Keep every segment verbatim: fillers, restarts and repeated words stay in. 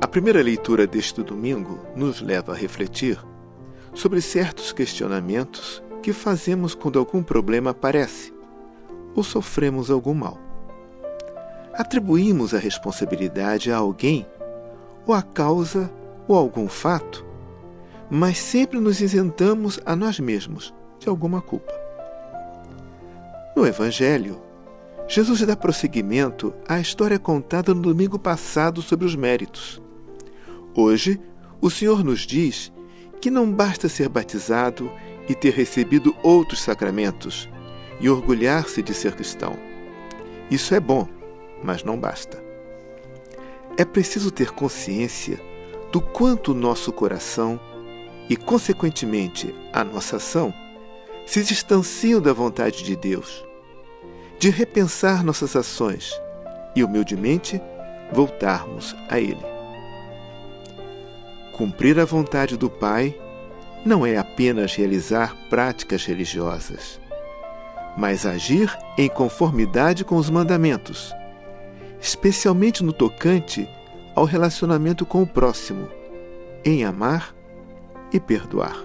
primeira leitura deste domingo nos leva a refletir sobre certos questionamentos que fazemos quando algum problema aparece ou sofremos algum mal. Atribuímos a responsabilidade a alguém, ou a causa, ou algum fato, mas sempre nos isentamos a nós mesmos de alguma culpa. No Evangelho, Jesus dá prosseguimento à história contada no domingo passado sobre os méritos. Hoje, o Senhor nos diz que não basta ser batizado e ter recebido outros sacramentos e orgulhar-se de ser cristão. Isso é bom, mas não basta. É preciso ter consciência do quanto o nosso coração e, consequentemente, a nossa ação se distanciam da vontade de Deus, de repensar nossas ações e, humildemente, voltarmos a Ele. Cumprir a vontade do Pai não é apenas realizar práticas religiosas, mas agir em conformidade com os mandamentos, especialmente no tocante ao relacionamento com o próximo, em amar e perdoar.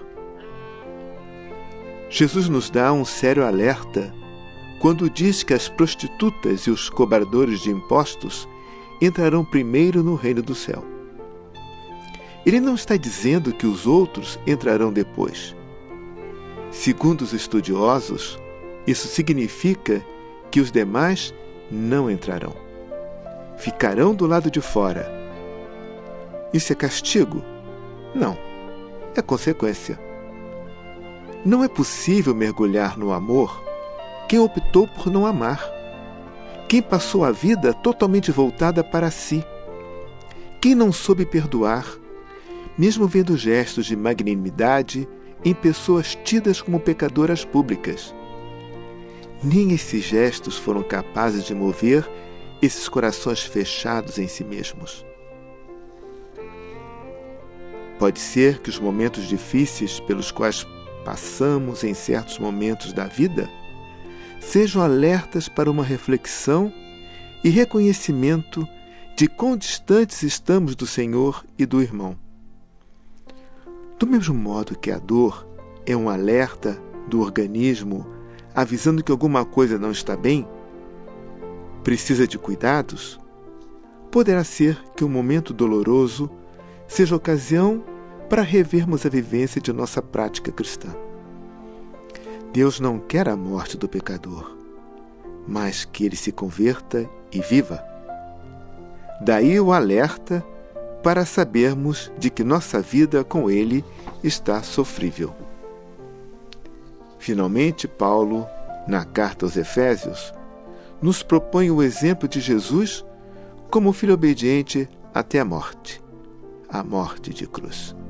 Jesus nos dá um sério alerta quando diz que as prostitutas e os cobradores de impostos entrarão primeiro no reino do céu. Ele não está dizendo que os outros entrarão depois. Segundo os estudiosos, isso significa que os demais não entrarão. Ficarão do lado de fora. Isso é castigo? Não, é consequência. Não é possível mergulhar no amor quem optou por não amar, quem passou a vida totalmente voltada para si, quem não soube perdoar, mesmo vendo gestos de magnanimidade em pessoas tidas como pecadoras públicas. Nem esses gestos foram capazes de mover esses corações fechados em si mesmos. Pode ser que os momentos difíceis pelos quais passamos em certos momentos da vida sejam alertas para uma reflexão e reconhecimento de quão distantes estamos do Senhor e do irmão. Do mesmo modo que a dor é um alerta do organismo avisando que alguma coisa não está bem, precisa de cuidados, poderá ser que um momento doloroso seja ocasião para revermos a vivência de nossa prática cristã. Deus não quer a morte do pecador, mas que ele se converta e viva. Daí o alerta para sabermos de que nossa vida com ele está sofrível. Finalmente, Paulo, na carta aos Efésios, nos propõe o exemplo de Jesus como filho obediente até a morte, a morte de cruz.